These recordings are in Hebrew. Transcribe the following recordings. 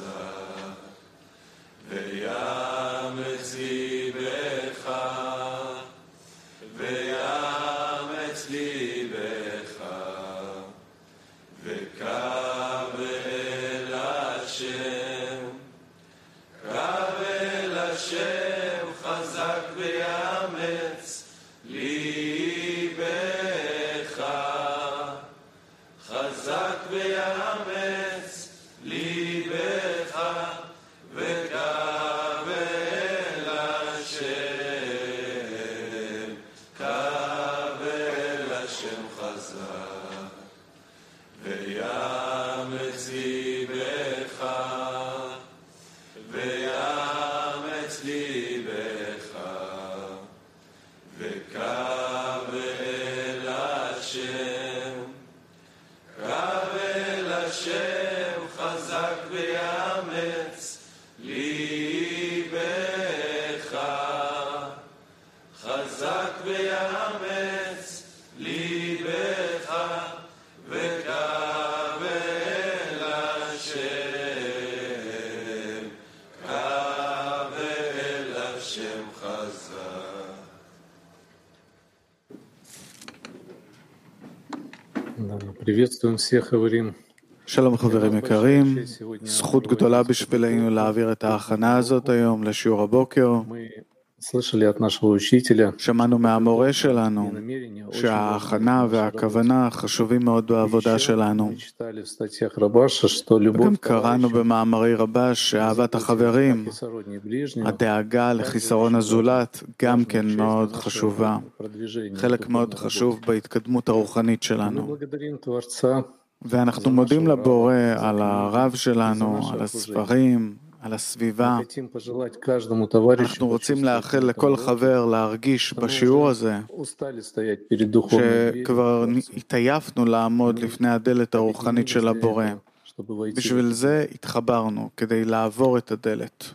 חזק, ויאמץ ליבך, ויאמץ ליבך, וקרב אל השם, קרב אל השם חזק ויאמץ ליבך, חזק ויאמץ ליבך, וקרב אל השם, קרב אל השם חזק, ויאמץ ליבך, ויאמץ ליבך, וקרב אל השם, קרב אל השם חזק ויאמץ ליבך, חזק ויאמץ ליבך, וקרב אל השם, קרב אל השם חזק. Приветствуем всех, Эврим. שלום חברים יקרים, זכות גדולה בשבילנו להעביר את ההכנה הזאת היום לשיעור הבוקר. שמענו מהמורה שלנו שההכנה והכוונה חשובים מאוד בעבודה שלנו. וגם קראנו במאמרי רבש שאהבת החברים, הדאגה לחיסרון הזולת, גם כן מאוד חשובה. חלק מאוד חשוב בהתקדמות הרוחנית שלנו. ואנחנו מודים לבורא על הרב שלנו, על הספרים, על הסביבה. אנחנו רוצים לאחל לכל חבר להרגיש בשיעור הזה שכבר התעייפנו לעמוד לפני הדלת הרוחנית של הבורא. בשביל זה התחברנו, כדי לעבור את הדלת.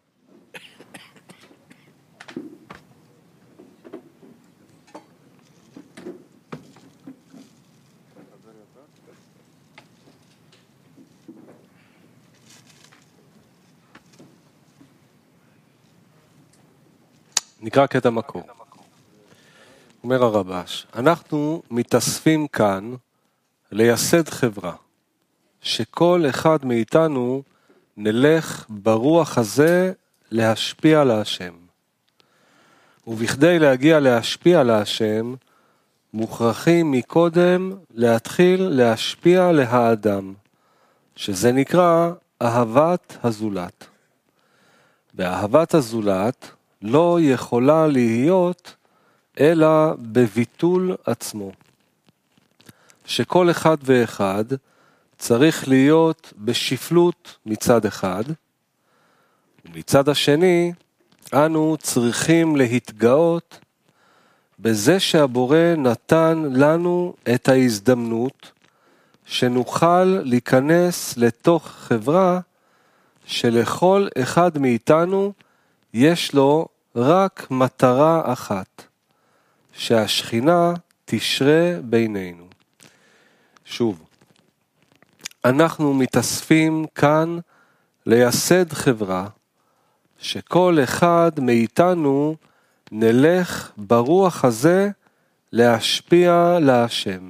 נקרא קטע מקור. אומר הרבש, אנחנו מתאספים כאן לייסד חברה, שכל אחד מאיתנו נלך ברוח הזה להשפיע על השם. ובכדי להגיע להשפיע על השם, מוכרחים מקודם להתחיל להשפיע להאדם, שזה נקרא אהבת הזולת. באהבת הזולת לא יכולה להיות אלא בביטול עצמו. שכל אחד ואחד צריך להיות בשפלות מצד אחד, ומצד השני אנו צריכים להתגאות בזה שהבורא נתן לנו את ההזדמנות שנוכל להיכנס לתוך חברה שלכל אחד מאיתנו יש לו רק מטרה אחת, שהשכינה תשרה בינינו. שוב, אנחנו מתאספים כאן לייסד חברה, שכל אחד מאיתנו נלך ברוח הזה להשפיע להשם.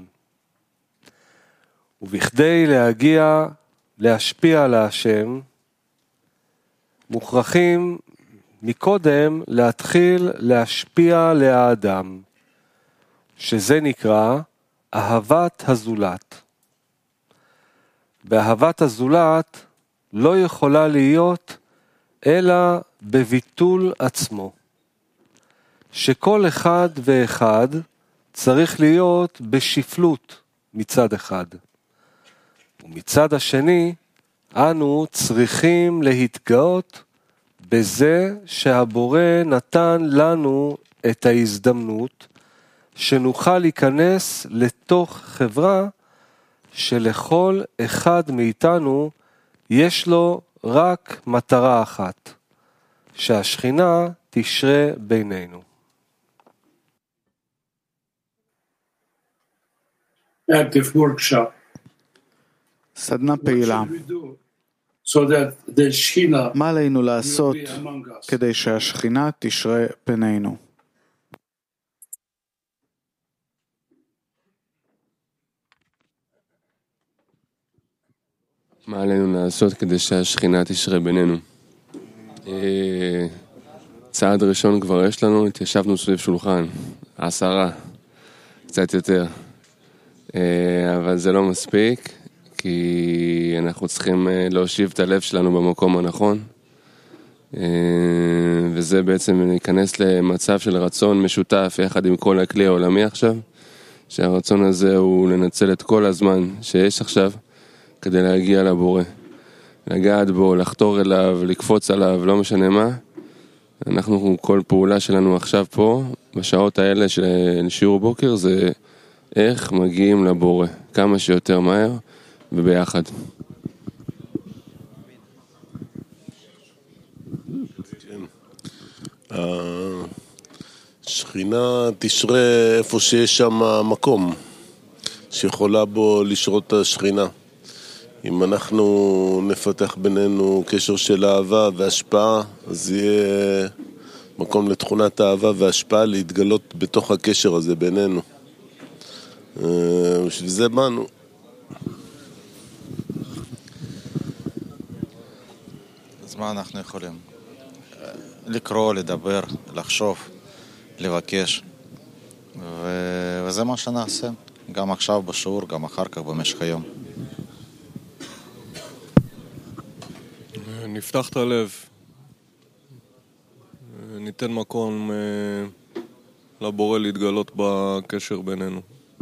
ובכדי להגיע להשפיע להשם, מוכרחים מקודם להתחיל להשפיע לאדם, שזה נקרא אהבת הזולת. באהבת הזולת לא יכולה להיות אלא בביטול עצמו, שכל אחד ואחד צריך להיות בשפלות מצד אחד, ומצד השני אנו צריכים להתגאות בזה שהבורא נתן לנו את ההזדמנות שנוכל להיכנס לתוך חברה שלכל אחד מאיתנו יש לו רק מטרה אחת, שהשכינה תשרה בינינו. סדנה פעילה. מה עלינו לעשות כדי שהשכינה תשרה בינינו? מה עלינו לעשות כדי שהשכינה תשרה בינינו? צעד ראשון כבר יש לנו, התיישבנו סביב שולחן, 10, קצת יותר. אבל זה לא מספיק, כי אנחנו צריכים להושיב את הלב שלנו במקום הנכון, וזה בעצם להיכנס למצב של רצון משותף יחד עם כל הכלי העולמי עכשיו, שהרצון הזה הוא לנצל את כל הזמן שיש עכשיו, כדי להגיע לבורא, לגעת בו, לחתור אליו, לקפוץ עליו, לא משנה מה. אנחנו, כל פעולה שלנו עכשיו פה, בשעות האלה של שיעור בוקר, זה איך מגיעים לבורא, כמה שיותר מהר וביחד. השכינה תשרה איפה שיש שם מקום שיכולה בו לשרות השכינה. אם אנחנו נפתח בינינו קשר של אהבה והשפעה, אז יהיה מקום לתכונת אהבה והשפעה להתגלות בתוך הקשר הזה בינינו. בשביל זה באנו. אז מה אנחנו יכולים? לקרוא, לדבר, לחשוב, לבקש, וזה מה שנעשה, גם עכשיו בשיעור, גם אחר כך במשך היום. נפתח את הלב, ניתן מקום לבורא להתגלות בקשר בינינו.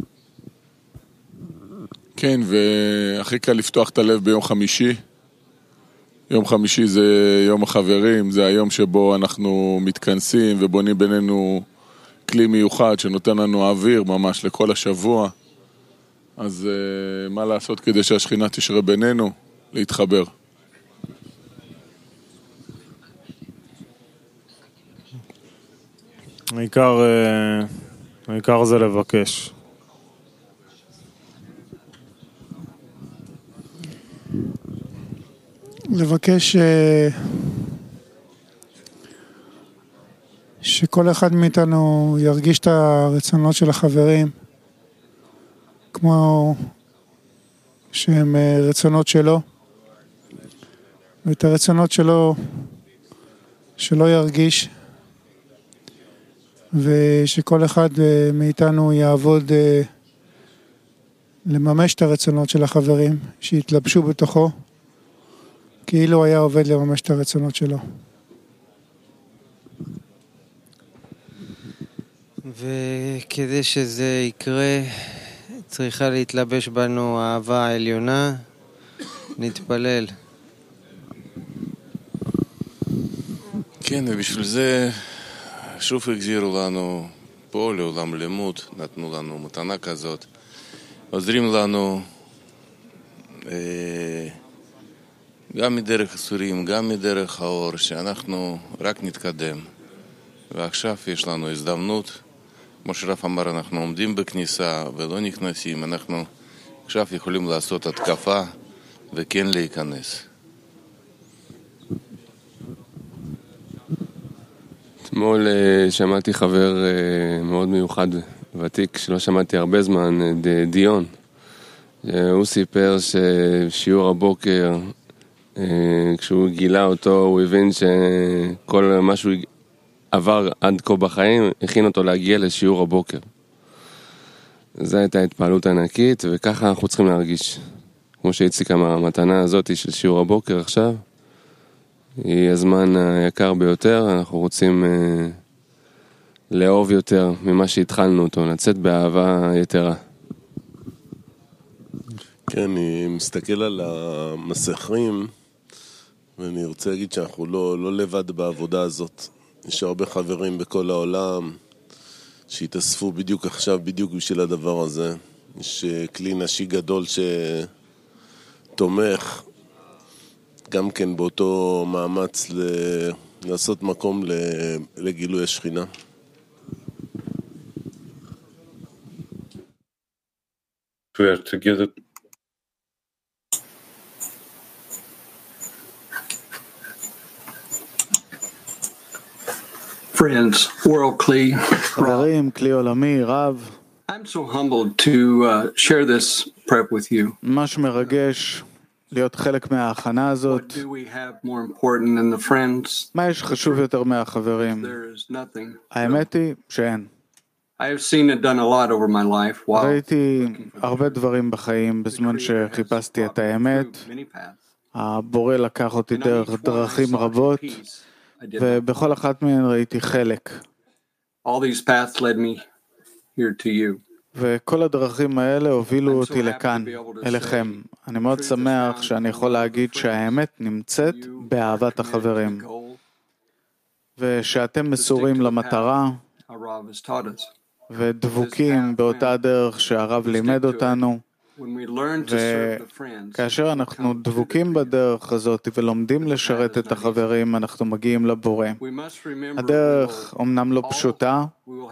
כן, והכי קל לפתוח את הלב ביום חמישי. יום חמישי זה יום החברים, זה היום שבו אנחנו מתכנסים ובונים בינינו כלי מיוחד שנותן לנו אוויר ממש לכל השבוע. אז מה לעשות כדי שהשכינה תשרה בינינו? להתחבר. העיקר זה לבקש. לבקש שכל אחד מאיתנו ירגיש את הרצונות של החברים כמו שהם רצונות שלו, ואת הרצונות שלו שלא ירגיש, ושכל אחד מאיתנו יעבוד לממש את הרצונות של החברים, שיתלבשו בתוכו כאילו היה עובד לממש את הרצונות שלו. וכדי שזה יקרה, צריכה להתלבש בנו אהבה העליונה. נתפלל. כן, ובשביל זה שוב החזירו לנו פה לעולם לימוד, נתנו לנו מתנה כזאת, עוזרים לנו גם מדרך הסורים, גם מדרך האור, שאנחנו רק נתקדם. ועכשיו יש לנו הזדמנות, כמו שרב אמר, אנחנו עומדים בכניסה ולא נכנסים, אנחנו עכשיו יכולים לעשות התקפה וכן להיכנס. אתמול שמעתי חבר מאוד מיוחד, ותיק, שלא שמעתי הרבה זמן, דיון. הוא סיפר ששיעור הבוקר, כשהוא גילה אותו, הוא הבין שכל מה שהוא עבר עד כה בחיים, הכין אותו להגיע לשיעור הבוקר. זו הייתה התפעלות ענקית, וככה אנחנו צריכים להרגיש. כמו שהציק המתנה הזאת של שיעור הבוקר עכשיו, היא הזמן היקר ביותר, אנחנו רוצים לאהוב יותר ממה שהתחלנו אותו, לצאת באהבה יתרה. כן, אני מסתכל על המסכים, ואני רוצה להגיד שאנחנו לא לבד בעבודה הזאת. יש הרבה חברים בכל העולם שהתאספו בדיוק עכשיו, בדיוק בשביל הדבר הזה. יש כלי נשי גדול שתומך, גם כן באותו מאמץ לעשות מקום לגילוי השכינה. We are together. Friends, World Kli. חברים, כלי עולמי, רב. I'm so humbled to share this prep with you. ממש מרגש להיות חלק מההכנה הזאת. What do we have more important than the friends? מה יש חשוב יותר מהחברים? There is nothing. האמת היא שאין. I have seen it done a lot over my life. While ראיתי הרבה דברים בחיים בזמן שחיפשתי את האמת. הבורא לקח אותי דרך דרכים רבות, ובכל אחת מהן ראיתי חלק. All these paths led me here to you. וכל הדרכים האלה הובילו אותי לכאן, אליכם. אני מאוד שמח שאני יכול להגיד שהאמת נמצאת באהבת החברים, ושאתם מסורים למטרה ודבוקים באותה דרך שהרב לימד אותנו. וכאשר אנחנו דבוקים בדרך הזאת ולומדים לשרת את החברים, אנחנו מגיעים לבורא. הדרך אומנם לא פשוטה,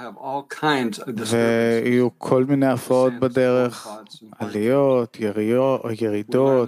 ויהיו כל מיני הפרעות בדרך, עליות, ירידות,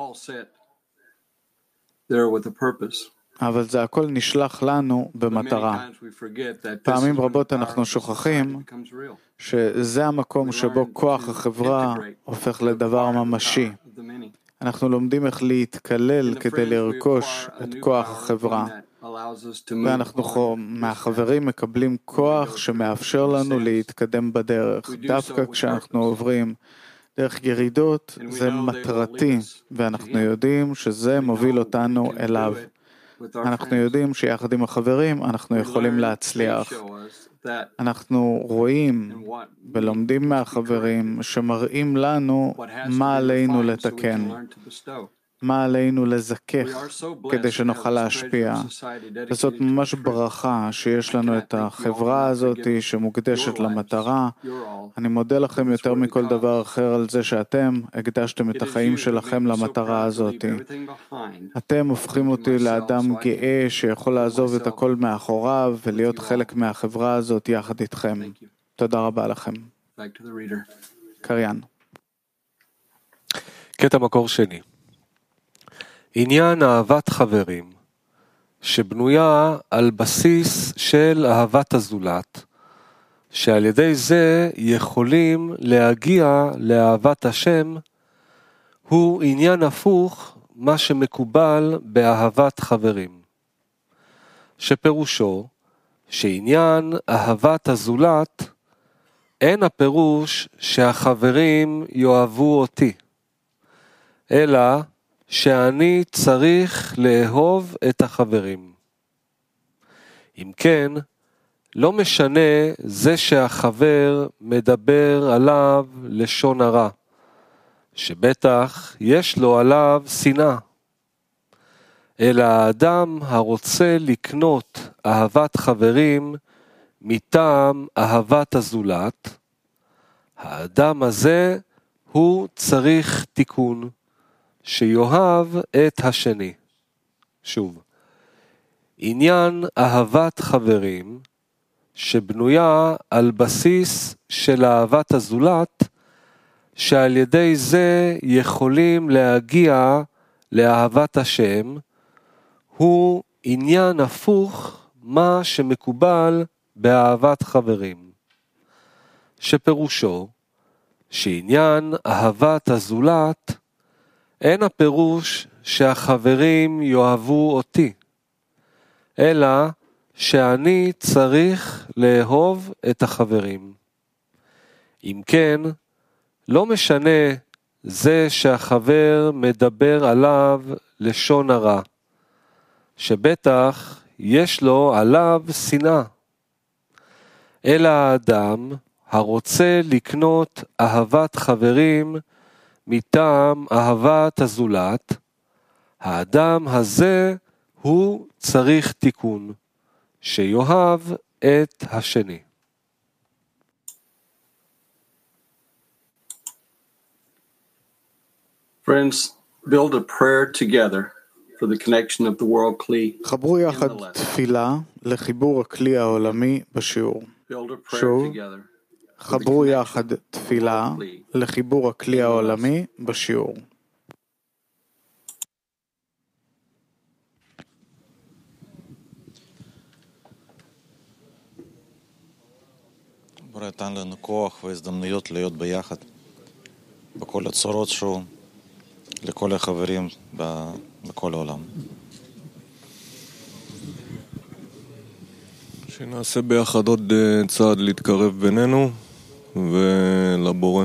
אבל זה הכל נשלח לנו במטרה. פעמים רבות אנחנו שוכחים שזה המקום שבו כוח החברה הופך לדבר ממשי. אנחנו לומדים איך להתקלל כדי לרכוש את כוח החברה. ואנחנו מהחברים מקבלים כוח שמאפשר לנו להתקדם בדרך. דווקא כשאנחנו עוברים דרך ירידות, זה מטרתי, ואנחנו יודעים שזה מוביל אותנו אליו. אנחנו יודעים שיחד עם החברים אנחנו יכולים להצליח. אנחנו רואים ולומדים מהחברים שמראים לנו מה עלינו לתקן, מה עלינו לזכך כדי שנוכל להשפיע. וזאת ממש ברכה שיש לנו את החברה הזאת שמוקדשת למטרה. אני מודה לכם יותר מכל דבר אחר על זה שאתם הקדשתם את החיים שלכם למטרה הזאת. אתם הופכים אותי לאדם גאה שיכול לעזוב את הכל מאחוריו ולהיות חלק מהחברה הזאת יחד איתכם. תודה רבה לכם. קריין. קטע מקור שני. עניין אהבת חברים, שבנויה על בסיס של אהבת הזולת, שעל ידי זה יכולים להגיע לאהבת השם, הוא עניין הפוך מה שמקובל באהבת חברים. שפירושו שעניין אהבת הזולת אין הפירוש שהחברים יאהבו אותי, אלא שאני צריך לאהוב את החברים. אם כן, לא משנה זה שהחבר מדבר עליו לשון הרע, שבטח יש לו עליו שנאה, אלא האדם הרוצה לקנות אהבת חברים מטעם אהבת הזולת, האדם הזה הוא צריך תיקון, שיאהב את השני. שוב, עניין אהבת חברים שבנויה על בסיס של אהבת הזולת, שעל ידי זה יכולים להגיע לאהבת השם, הוא עניין הפוך מה שמקובל באהבת חברים. שפירושו שעניין אהבת הזולת אין הפירוש שהחברים יאהבו אותי, אלא שאני צריך לאהוב את החברים. אם כן, לא משנה זה שהחבר מדבר עליו לשון הרע, שבטח יש לו עליו שנאה, אלא האדם הרוצה לקנות אהבת חברים מטעם אהבת הזולת, האדם הזה הוא צריך תיקון, שיאהב את השני. Friends, build a prayer together for the connection of the world Kli. חברו יחד תפילה לחיבור הכלי העולמי בשיעור. שוב, חברו יחד תפילה לחיבור הכלי העולמי בשיעור. הבורא נתן לנו כוח והזדמנויות להיות ביחד בכל הצורות שהוא לכל החברים בכל העולם. שנעשה ביחד עוד צעד להתקרב בינינו ולבורא.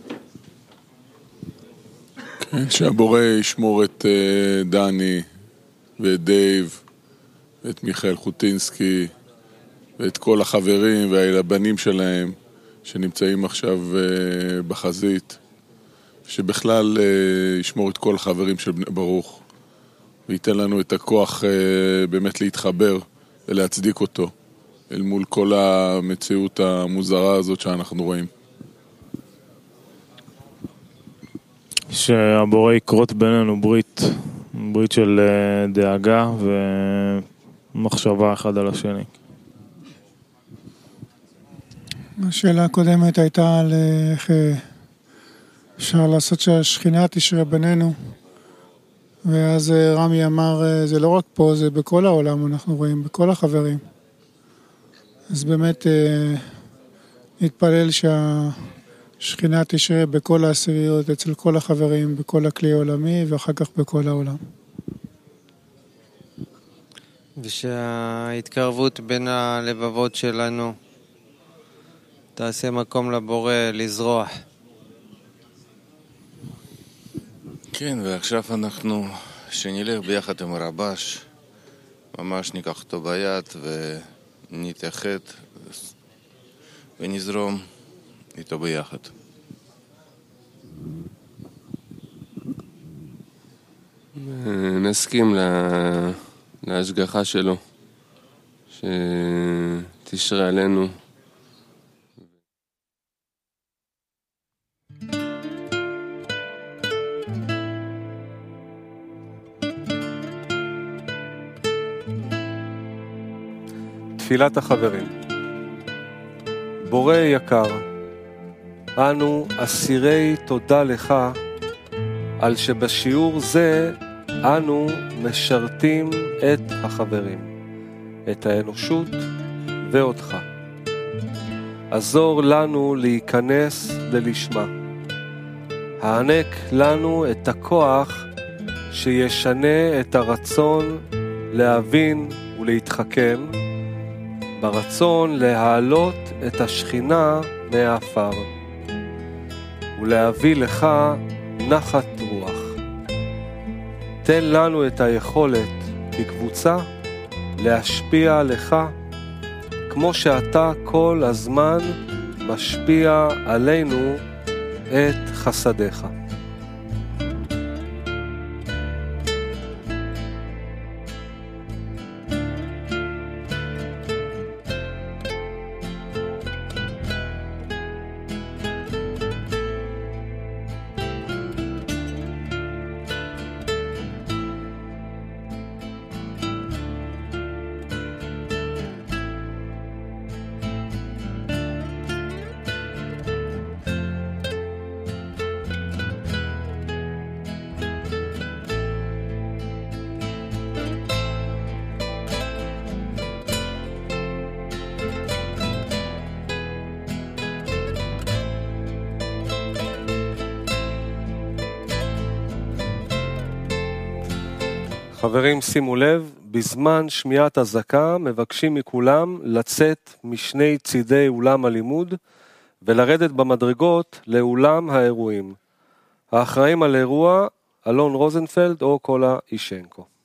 כן, שהבורא ישמור את דני ואת דייב ואת מיכאל חוטינסקי ואת כל החברים והבנים שלהם שנמצאים עכשיו בחזית, שבכלל ישמור את כל החברים של בני ברוך וייתן לנו את הכוח באמת להתחבר ולהצדיק אותו אל מול כל המציאות המוזרה הזאת שאנחנו רואים. שהבורא יקרות בינינו ברית של דאגה ומחשבה אחד על השני. השאלה הקודמת הייתה על איך אפשר לעשות שהשכינה תשרה בינינו, ואז רמי אמר זה לא רק פה, זה בכל העולם, אנחנו רואים בכל החברים. אז באמת נתפלל שהשכינה תשרה בכל העשיריות, אצל כל החברים, בכל הכלי העולמי ואחר כך בכל העולם. ושההתקרבות בין הלבבות שלנו תעשה מקום לבורא לזרוח. כן, ועכשיו אנחנו שנלך ביחד עם הרבש, ממש ניקח אותו ביד ונתאחד ונזרום איתו ביחד. נסכים להשגחה שלו, שתשרה עלינו. תפילת החברים. בורא יקר, אנו אסירי תודה לך על שבשיעור זה אנו משרתים את החברים, את האנושות ואותך. עזור לנו להיכנס ללשמה. הענק לנו את הכוח שישנה את הרצון להבין ולהתחכם, ברצון להעלות את השכינה מהאפר ולהביא לך נחת רוח. תן לנו את היכולת כקבוצה להשפיע לך כמו שאתה כל הזמן משפיע עלינו את חסדיך. חברים, שימו לב, בזמן שמיעת הזקה מבקשים מכולם לצאת משני צידי אולם הלימוד ולרדת במדרגות לאולם האירועים. האחראים על אירוע, אלון רוזנפלד או קולה אישנקו.